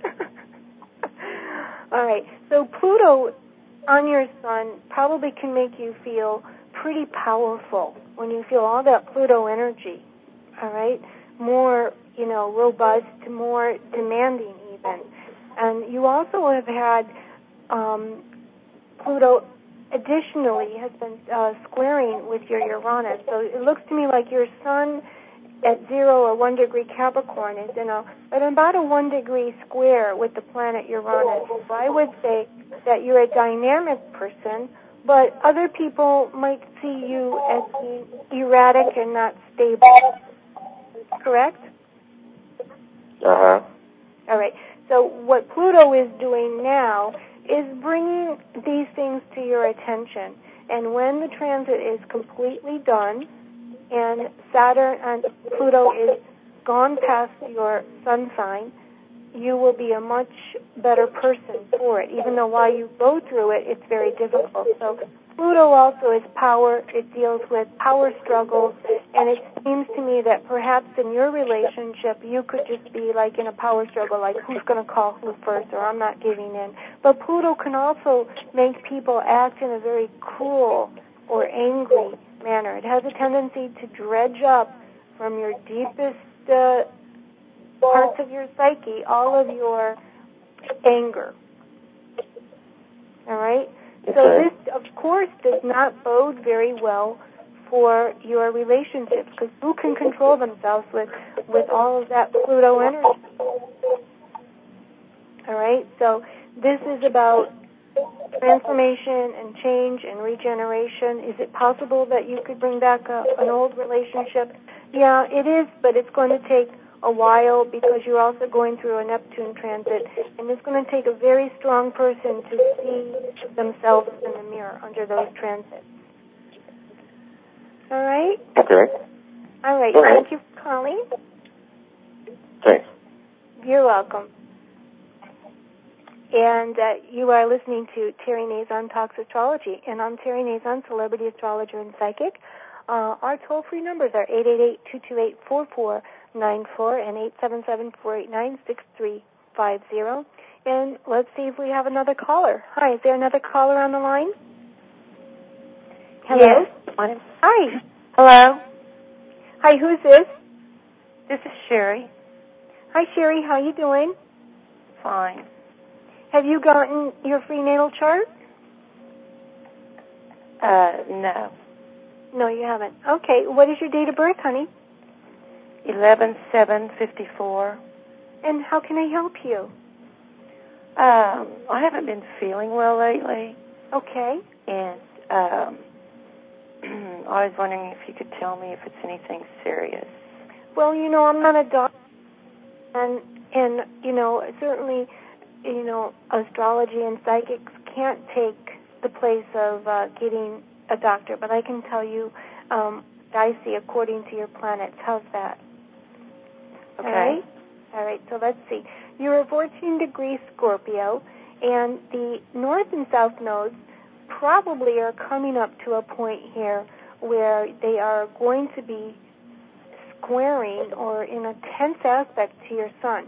All right. So Pluto on your sun probably can make you feel pretty powerful when you feel all that Pluto energy. All right? More, you know, robust, more demanding even. And you also have had um, Pluto additionally has been uh, squaring with your Uranus. So it looks to me like your sun at zero or one degree Capricorn is in a at about a one degree square with the planet Uranus. So I would say that you're a dynamic person, but other people might see you as being erratic and not stable. Correct? Uh-huh. All right. So what Pluto is doing now is bringing these things to your attention. And when the transit is completely done and Saturn and Pluto is gone past your sun sign, you will be a much better person for it, even though while you go through it, it's very difficult. So Pluto also is power. It deals with power struggles, and it seems to me that perhaps in your relationship, you could just be like in a power struggle, like who's going to call who first, or I'm not giving in. But Pluto can also make people act in a very cruel or angry manner. It has a tendency to dredge up from your deepest uh, parts of your psyche all of your anger. All right? Okay. So this, of course, does not bode very well for your relationship because who can control themselves with, with all of that Pluto energy? All right? So this is about transformation and change and regeneration. Is it possible that you could bring back a, an old relationship? Yeah, it is, but it's going to take a while because you're also going through a Neptune transit, and it's going to take a very strong person to see themselves in the mirror under those transits. All right? Okay. All right. All right. Thank you for calling. Thanks. You're welcome. And uh, you are listening to Terry Nazon Talks Astrology, and I'm Terry Nazon, celebrity astrologer and psychic. Uh, our toll-free numbers are eight eight eight, two two eight, four four nine four and eight seven seven, four eight nine, six three five zero. And let's see if we have another caller. Hi, is there another caller on the line? Hello? Yes. Hi. Hello? Hi, who's this? This is Sherry. Hi, Sherry. How you doing? Fine. Have you gotten your free natal chart? Uh, no. No, you haven't. Okay. What is your date of birth, honey? eleven seven fifty-four. And how can I help you? Um, I haven't been feeling well lately. Okay. And um, I was wondering if you could tell me if it's anything serious. Well, you know, I'm not a doctor, and and you know, certainly, you know, astrology and psychics can't take the place of uh, getting a doctor. But I can tell you, um, I see according to your planets. How's that? Okay. All right. All right. So let's see. You're a fourteen degree Scorpio, and the north and south nodes probably are coming up to a point here where they are going to be squaring or in a tense aspect to your sun.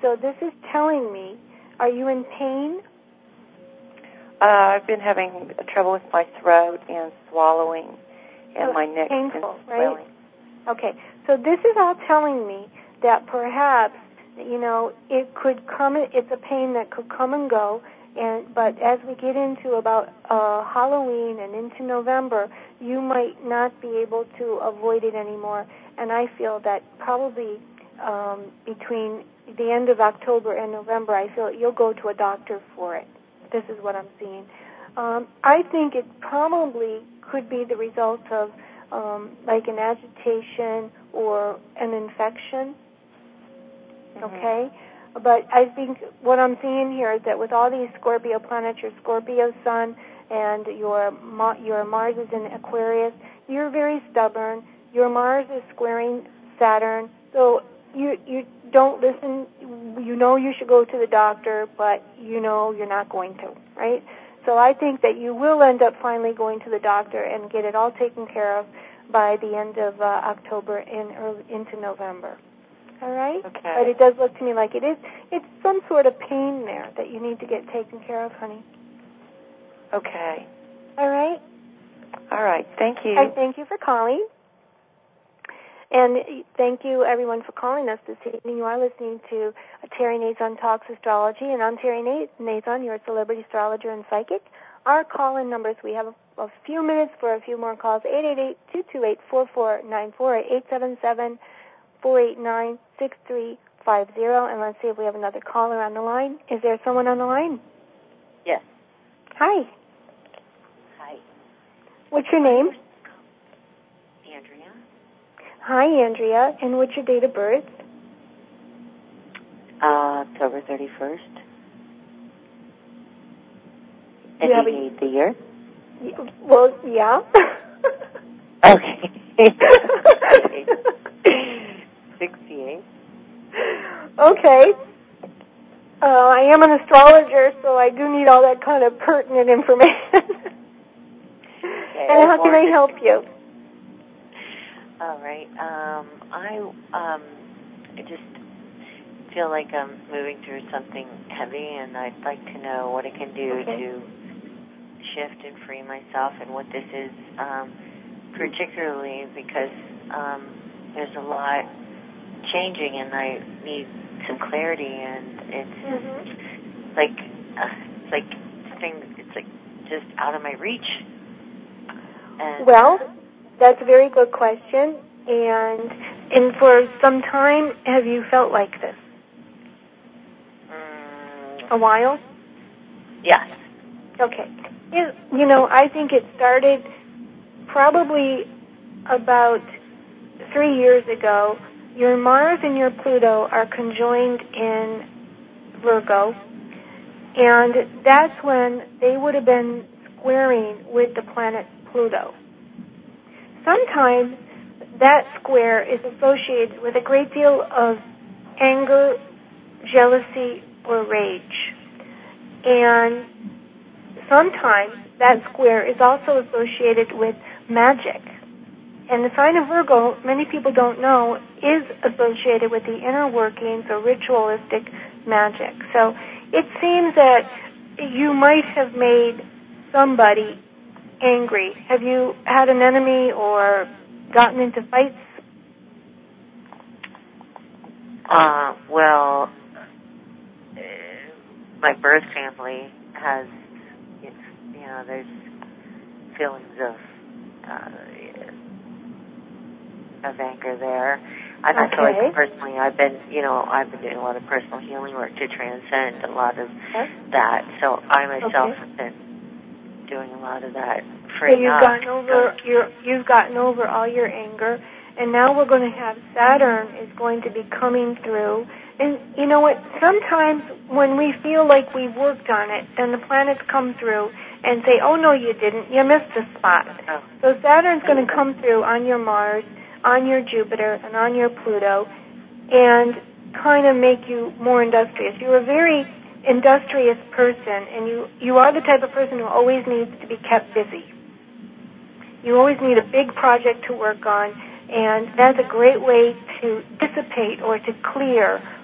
So this is telling me, are you in pain? Uh, I've been having trouble with my throat and swallowing, and so my neck painful, is swelling. Right? Okay, so this is all telling me that perhaps, you know, it could come, it's a pain that could come and go, and but as we get into about uh, Halloween and into November, you might not be able to avoid it anymore, and I feel that probably um, between the end of October and November, I feel you'll go to a doctor for it. This is what I'm seeing. Um, I think it probably could be the result of um, like an agitation or an infection, mm-hmm. okay? But I think what I'm seeing here is that with all these Scorpio planets, your Scorpio sun and your your Mars is in Aquarius, you're very stubborn. Your Mars is squaring Saturn, so you you don't listen. You know you should go to the doctor, but you know you're not going to, right? So I think that you will end up finally going to the doctor and get it all taken care of by the end of uh, October and early into November. All right? Okay. But it does look to me like it is. It's some sort of pain there that you need to get taken care of, honey. Okay. All right? All right. Thank you. I thank you for calling. And thank you, everyone, for calling us this evening. You are listening to Terry Nazon Talks Astrology, and I'm Terry Nazon, your celebrity astrologer and psychic. Our call-in numbers, we have a, a few minutes for a few more calls, eight eight eight, two two eight, four four nine four, eight seven seven, four eight nine, six three five zero. And let's see if we have another caller on the line. Is there someone on the line? Yes. Hi. Hi. What's your name? Andrea. Hi, Andrea. And what's your date of birth? Uh, October thirty-first. Do and you have you a, need the year? Well, yeah. Okay. sixty-eight. Okay. Uh, I am an astrologer, so I do need all that kind of pertinent information. Okay, and how can I help you? All right. Um, I um, I just feel like I'm moving through something heavy, and I'd like to know what I can do okay. to shift and free myself, and what this is, um, particularly because um, there's a lot changing, and I need some clarity, and it's mm-hmm. like uh, it's like things, it's like just out of my reach. And well, that's a very good question. And and for some time, have you felt like this? Um, a while? Yes. Okay. You, you know, I think it started probably about three years ago. Your Mars and your Pluto are conjoined in Virgo, and that's when they would have been squaring with the planet Pluto. Sometimes that square is associated with a great deal of anger, jealousy, or rage. And sometimes that square is also associated with magic. And the sign of Virgo, many people don't know, is associated with the inner workings or ritualistic magic. So it seems that you might have made somebody angry. Have you had an enemy or gotten into fights? Uh, well, uh, my birth family has, it's, you know, there's feelings of uh, of anger there. I okay. feel like personally, I've been, you know, I've been doing a lot of personal healing work to transcend a lot of okay. that. So I myself okay. have been doing a lot of that. So you've up. gotten over your, you've gotten over all your anger, and now we're going to have Saturn is going to be coming through. And you know what? Sometimes when we feel like we've worked on it, then the planets come through and say, "Oh no, you didn't. You missed a spot." Oh. So Saturn's going to come through on your Mars, on your Jupiter, and on your Pluto, and kind of make you more industrious. You're a very industrious person, and you, you are the type of person who always needs to be kept busy. You always need a big project to work on, and that's a great way to dissipate or to clear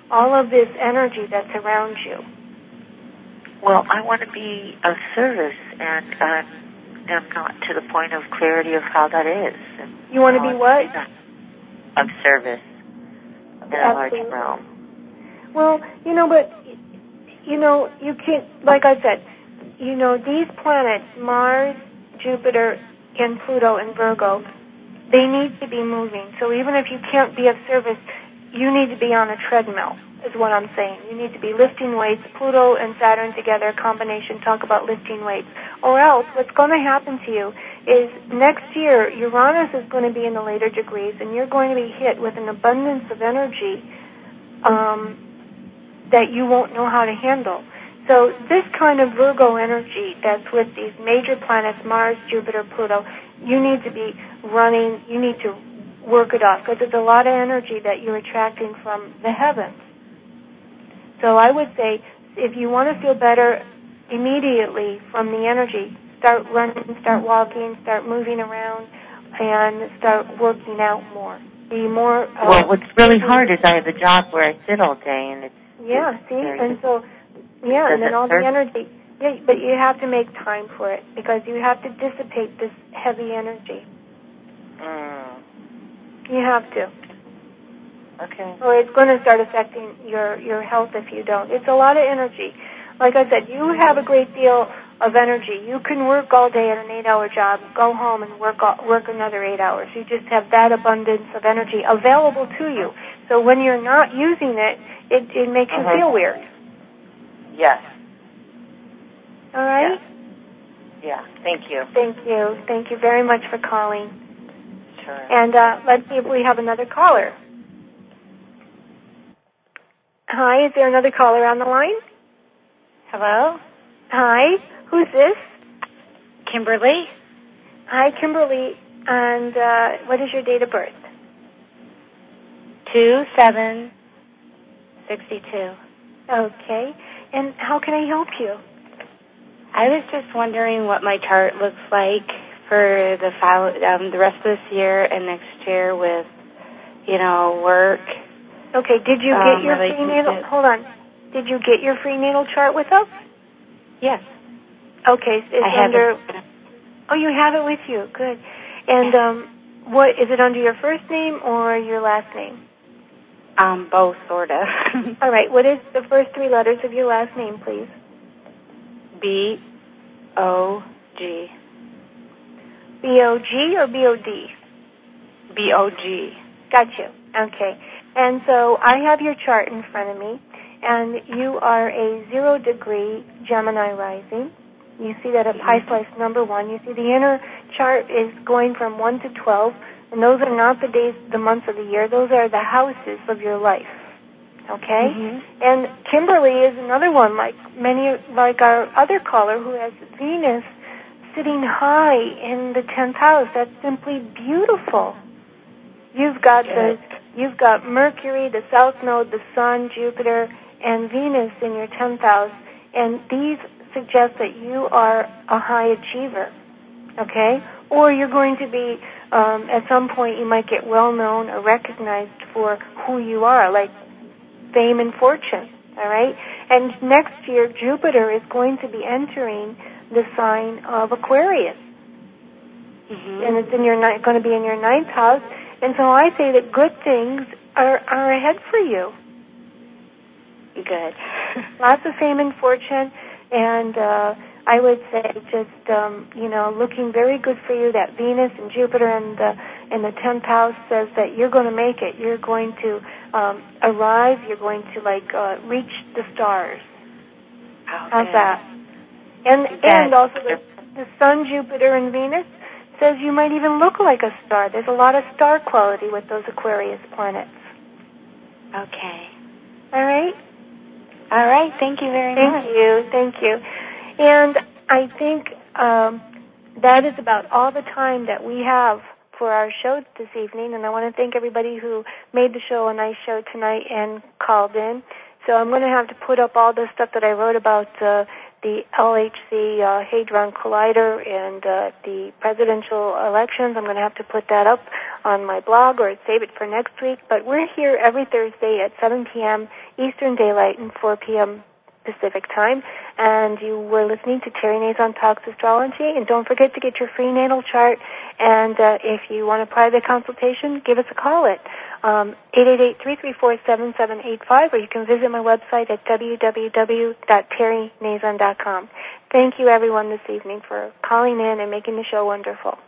all of this energy that's around you? Well, I want to be of service, and uh, I'm not to the point of clarity of how that is. And you want to be what? Of service in a large realm. Well, you know, but, you know, you can't, like I said, you know, these planets, Mars, Jupiter, and Pluto and Virgo, they need to be moving. So even if you can't be of service, you need to be on a treadmill, is what I'm saying. You need to be lifting weights. Pluto and Saturn together, combination, talk about lifting weights. Or else what's going to happen to you is next year Uranus is going to be in the later degrees, and you're going to be hit with an abundance of energy um, that you won't know how to handle. So this kind of Virgo energy that's with these major planets, Mars, Jupiter, Pluto, you need to be running, you need to work it off, because it's a lot of energy that you're attracting from the heavens. So I would say if you want to feel better immediately from the energy, start running, start walking, start moving around, and start working out more. Be more. Uh, well, what's really hard is I have a job where I sit all day, and it's yeah. It's see, very, and so yeah, and then all the energy. Yeah, but you have to make time for it because you have to dissipate this heavy energy. Mm. You have to. Okay. Or it's going to start affecting your, your health if you don't. It's a lot of energy. Like I said, you have a great deal of energy. You can work all day at an eight-hour job, go home and work all, work another eight hours. You just have that abundance of energy available to you. So when you're not using it, it, it makes uh-huh. you feel weird. Yes. All right? Yeah. yeah. Thank you. Thank you. Thank you very much for calling. Sure. And uh, let's see if we have another caller. Hi, is there another caller on the line? Hello? Hi, who's this? Kimberly. Hi, Kimberly. And uh, what is your date of birth? two seven sixty-two. Okay. And how can I help you? I was just wondering what my chart looks like for the follow, um, the rest of this year and next year with, you know, work. Okay, did you um, get your prenatal, hold on, did you get your prenatal chart with us? Yes. Okay, it's I under, have it. oh, you have it with you, good. And um, what, is it under your first name or your last name? Um, both, sort of. All right, what is the first three letters of your last name, please? B O G. B O G or B O D? B O G. Got you. Okay. And so I have your chart in front of me, and you are a zero degree Gemini rising. You see that at Pi Slice number one. You see the inner chart is going from one to twelve, and those are not the days, the months of the year. Those are the houses of your life. Okay? Mm-hmm. And Kimberly is another one, like many, like our other caller, who has Venus sitting high in the tenth house. That's simply beautiful. You've got the, you've got Mercury, the South Node, the Sun, Jupiter, and Venus in your tenth house, and these suggest that you are a high achiever. Okay? Or you're going to be, um, at some point, you might get well known or recognized for who you are, like fame and fortune, all right? And next year, Jupiter is going to be entering the sign of Aquarius. Mm-hmm. And it's in your ni- going to be in your ninth house. And so I say that good things are, are ahead for you. Good. Lots of fame and fortune, and uh, I would say just, um, you know, looking very good for you. That Venus and Jupiter in the, in the tenth house says that you're going to make it. You're going to um, arrive. You're going to, like, uh, reach the stars. Oh, How's good. that? And Good. and also the, the Sun, Jupiter, and Venus says you might even look like a star. There's a lot of star quality with those Aquarius planets. Okay. All right? All right. Thank you very thank much. Thank you. Thank you. And I think um, that is about all the time that we have for our show this evening. And I want to thank everybody who made the show a nice show tonight and called in. So I'm going to have to put up all the stuff that I wrote about uh, the L H C uh, Hadron Collider and uh, the presidential elections. I'm going to have to put that up on my blog or save it for next week. But we're here every Thursday at seven p.m. Eastern Daylight and four p.m. Pacific Time. And you were listening to Terry Nazon Talks Astrology. And don't forget to get your free natal chart. And uh, if you want a private consultation, give us a call at um, eight eight eight, three three four, seven seven eight five, or you can visit my website at w w w dot terry nazon dot com. Thank you, everyone, this evening for calling in and making the show wonderful.